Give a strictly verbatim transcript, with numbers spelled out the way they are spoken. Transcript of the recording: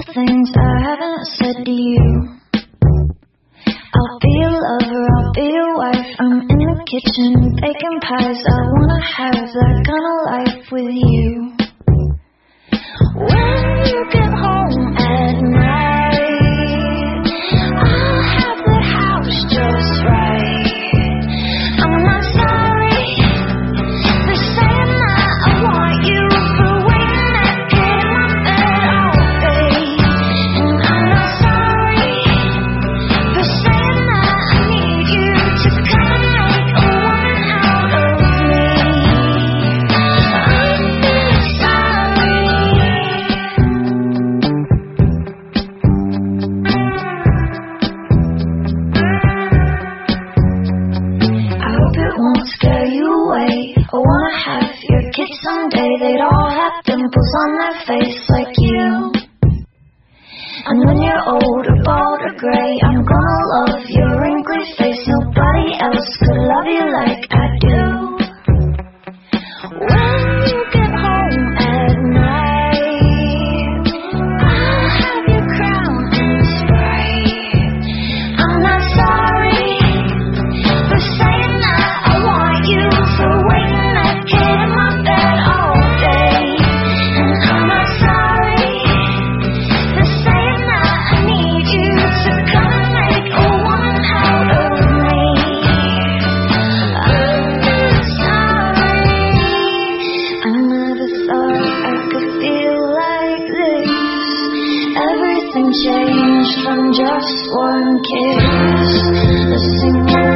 things I haven't said to you. I'll be a lover, I'll be a wife. I'm in the kitchen baking pies. I wanna have that kind of life with you. When you get home at night, I'll have the house just right. I'm not sorry for saying that I want you, for waiting naked in my bed all day. And I'm not sorry for saying that I need you to come and make a woman out of me. I'm not sorry. I hope it won't scare you away. I wanna have your kids someday. They'd all have dimples on their face like you. And when you're old or bald or grey, I'm gonna love your wrinkly face. Nobody else could love you like I do. When you get home at night, I'll have your crown and spray. I'm not sorry for saying that I want you, for waiting naked in my bed all day. And I'm not sorry for saying that I need you to come and make a woman out of me. I'm not sorry. I never thought I could feel like this. Everything changed from just one kiss. A single